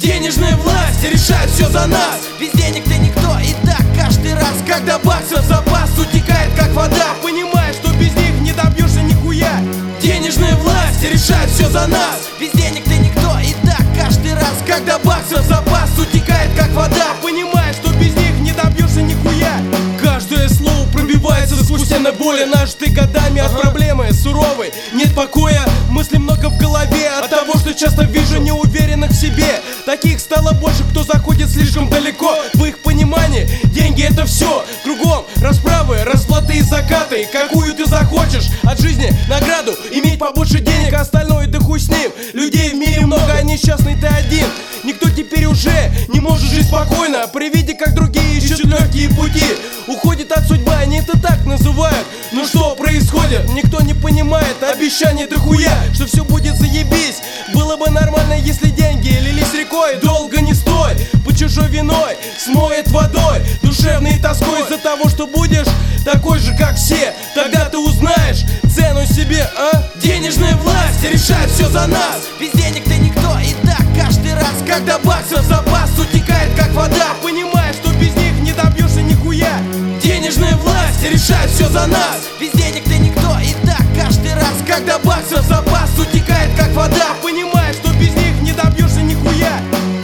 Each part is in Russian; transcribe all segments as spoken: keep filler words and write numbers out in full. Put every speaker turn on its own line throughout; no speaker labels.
Денежная власть решает все за нас. Без денег ты никто, и так каждый раз, когда баксов запас утекает как вода, понимаешь, что без них не добьешься нихуя. Денежная власть решает все за нас. Без денег ты никто, и так каждый раз, когда баксов запас утекает как вода, понимаешь, что без них не добьешься нихуя. Каждое слово пробивается сквозь стены боли. Нажиты годами от проблемы суровой. Нет покоя, мыслей много в голове от того, что часто вижу неуверенных в себе. Таких стало больше, кто заходит слишком далеко. В их понимании деньги это все. Кругом расправы, расплаты и закаты. Какую ты захочешь от жизни награду? Иметь побольше денег, а остальное да хуй с ним. Людей в мире много, а несчастный ты один. Никто теперь уже не может жить спокойно при виде, как другие ищут легкие пути. Уходит от судьбы, они это так называют. Но что происходит? Никто не понимает. Обещание да хуя, что все будет заебись. Было бы нормально, если деньги лились рекой. Долго не стой, под чужой виной смоет водой, душевной тоской из-за того, что будешь такой же, как все. Тогда ты узнаешь цену себе, а? Денежная власть решает все за нас. Без денег ты никто, и так каждый раз, когда баксов запас утекает как вода, понимаешь, что без них не добьешься нихуя. Денежная власть решает все за нас. Без денег ты никто, и так каждый раз, когда баксов запас утекает как вода, понимаешь, что без них не добьешься нихуя.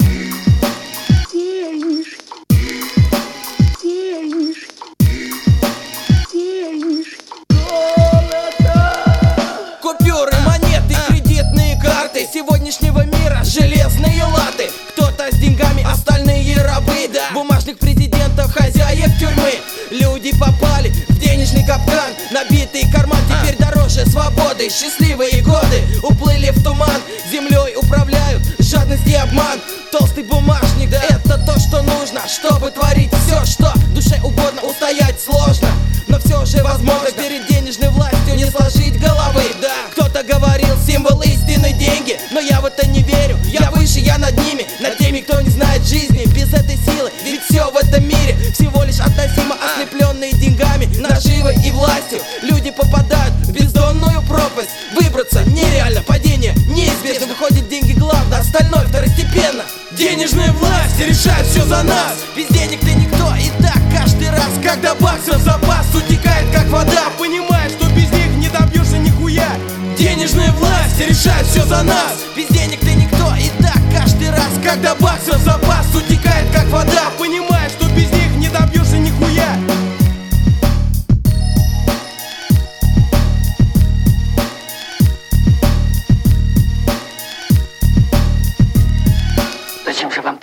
Денежки, денежки, денежки.
Купюры, монеты, кредитные карты сегодняшнего мира, железные латы. Кто-то с деньгами, остальные рабы, да. Бумажных президентов, хозяев тюрьмы. Люди попали в денежный капкан. Набитый карман теперь дороже свободы. Счастливые годы уплыли в туман. Землей управляют жадность и обман. Толстый бумажник, да, это то, что нужно, чтобы творить все, что душе угодно. Устоять сложно, но все же возможно. Перед денежной властью не сложить головы, да. Кто-то говорил, символ истины деньги, но я в это не верю. Я выше, я над ними, над теми, кто не знает жизни без этой силы. Ведь все в этом мире всего лишь относимо. Ослепленные деньгами, наживой и властью, люди попадают в бездонную пропасть. Выбраться нереально, падение неизбежно. Выходит, деньги главное, остальное второстепенно. Денежная власть решает все за нас. Без денег ты никто, и так каждый раз, когда баксов запас утекает как вода, понимаешь, что без них не добьешься нихуя. Денежная власть решает все за нас. Без денег ты никто, и так каждый раз, когда баксов запас утекает как вода, понимаешь, что без них не добьешься нихуя.
Зачем же вам